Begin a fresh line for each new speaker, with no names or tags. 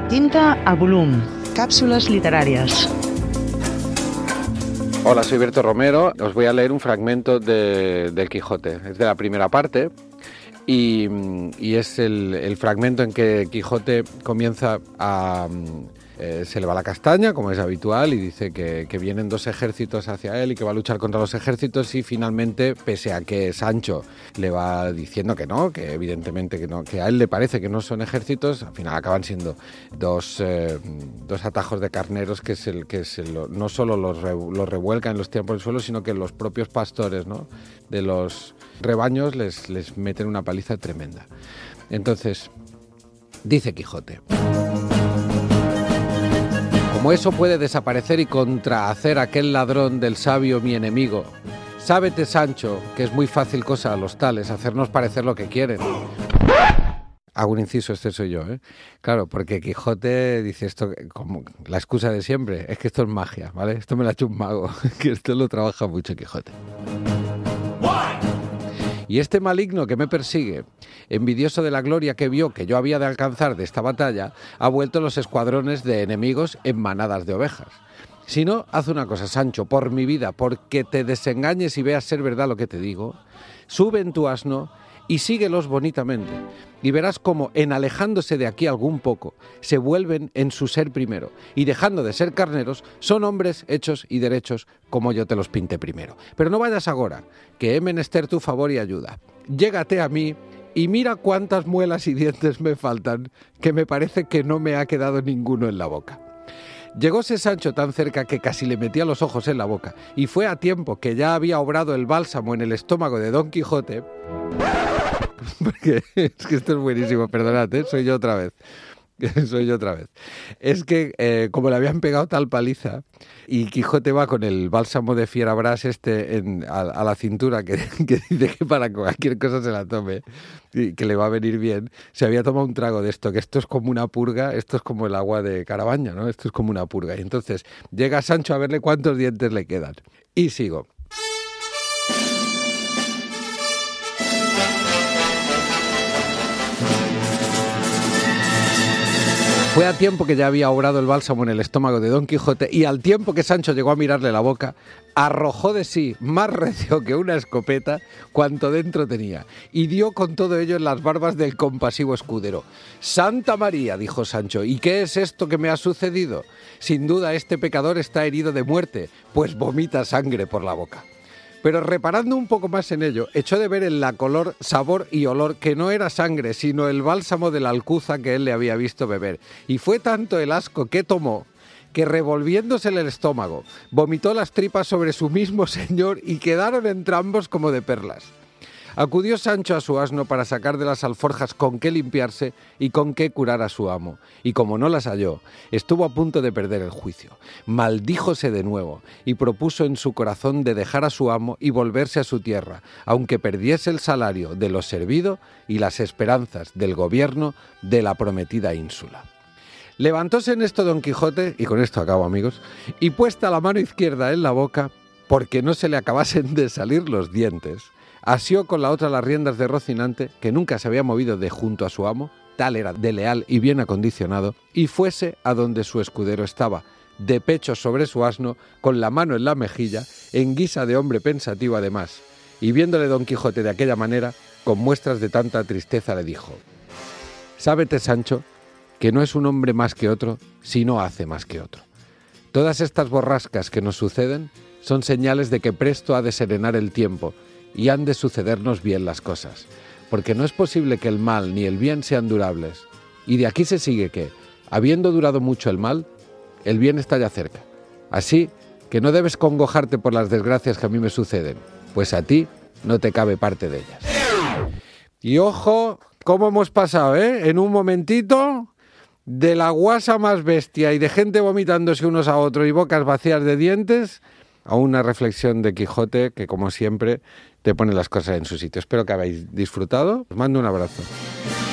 Tinta a volum. Cápsulas literarias.
Hola, soy Berto Romero. Os voy a leer un fragmento del Quijote. Es de la primera parte y es el fragmento en que Quijote comienza a... se le va la castaña, como es habitual, y dice que vienen dos ejércitos hacia él y que va a luchar contra los ejércitos, y finalmente, pese a que Sancho le va diciendo que no, que evidentemente que no, que a él le parece que no son ejércitos, al final acaban siendo dos atajos de carneros que no solo los revuelcan y los tiran por el suelo, sino que los propios pastores, ¿no?, de los rebaños les meten una paliza tremenda. Entonces, dice Quijote: como eso puede desaparecer y contrahacer aquel ladrón del sabio mi enemigo, sábete, Sancho, que es muy fácil cosa a los tales hacernos parecer lo que quieren. Hago un inciso, este soy yo, ¿eh? Claro, porque Quijote dice esto como la excusa de siempre, es que esto es magia, ¿vale? Esto me lo ha hecho un mago, que esto lo trabaja mucho Quijote. Y este maligno que me persigue, envidioso de la gloria que vio que yo había de alcanzar de esta batalla, ha vuelto los escuadrones de enemigos en manadas de ovejas. Si no, haz una cosa, Sancho, por mi vida, porque te desengañes y veas ser verdad lo que te digo, sube en tu asno y síguelos bonitamente, y verás cómo, en alejándose de aquí algún poco, se vuelven en su ser primero, y dejando de ser carneros, son hombres hechos y derechos como yo te los pinté primero. Pero no vayas agora, que he menester tu favor y ayuda. Llégate a mí y mira cuántas muelas y dientes me faltan, que me parece que no me ha quedado ninguno en la boca. Llegóse Sancho tan cerca que casi le metía los ojos en la boca, y fue a tiempo que ya había obrado el bálsamo en el estómago de Don Quijote. Porque es que esto es buenísimo, perdonad, soy yo otra vez. Es que como le habían pegado tal paliza y Quijote va con el bálsamo de Fierabras a la cintura, que dice que para cualquier cosa se la tome y que le va a venir bien, se había tomado un trago de esto, que esto es como una purga, esto es como el agua de Carabaña, ¿no? Esto es como una purga. Y entonces llega Sancho a verle cuántos dientes le quedan. Y sigo. Fue a tiempo que ya había obrado el bálsamo en el estómago de Don Quijote, y al tiempo que Sancho llegó a mirarle la boca, arrojó de sí, más recio que una escopeta, cuanto dentro tenía, y dio con todo ello en las barbas del compasivo escudero. «¡Santa María!», dijo Sancho, «¿y qué es esto que me ha sucedido? Sin duda este pecador está herido de muerte, pues vomita sangre por la boca». Pero reparando un poco más en ello, echó de ver en la color, sabor y olor que no era sangre, sino el bálsamo de la alcuza que él le había visto beber. Y fue tanto el asco que tomó, que revolviéndose el estómago, vomitó las tripas sobre su mismo señor y quedaron entrambos como de perlas. Acudió Sancho a su asno para sacar de las alforjas con qué limpiarse y con qué curar a su amo, y como no las halló, estuvo a punto de perder el juicio. Maldíjose de nuevo y propuso en su corazón de dejar a su amo y volverse a su tierra, aunque perdiese el salario de lo servido y las esperanzas del gobierno de la prometida ínsula. Levantóse en esto Don Quijote, y con esto acabo, amigos, y puesta la mano izquierda en la boca, porque no se le acabasen de salir los dientes, asió con la otra las riendas de Rocinante, que nunca se había movido de junto a su amo, tal era de leal y bien acondicionado, y fuese a donde su escudero estaba, de pecho sobre su asno, con la mano en la mejilla, en guisa de hombre pensativo además. Y viéndole Don Quijote de aquella manera, con muestras de tanta tristeza le dijo: «Sábete, Sancho, que no es un hombre más que otro, si no hace más que otro. Todas estas borrascas que nos suceden son señales de que presto ha de serenar el tiempo, y han de sucedernos bien las cosas, porque no es posible que el mal ni el bien sean durables, y de aquí se sigue que, habiendo durado mucho el mal, el bien está ya cerca. Así que no debes congojarte por las desgracias que a mí me suceden, pues a ti no te cabe parte de ellas». Y ojo, cómo hemos pasado, en un momentito, de la guasa más bestia y de gente vomitándose unos a otros y bocas vacías de dientes, a una reflexión de Quijote que, como siempre, te pone las cosas en su sitio. Espero que habéis disfrutado. Os mando un abrazo.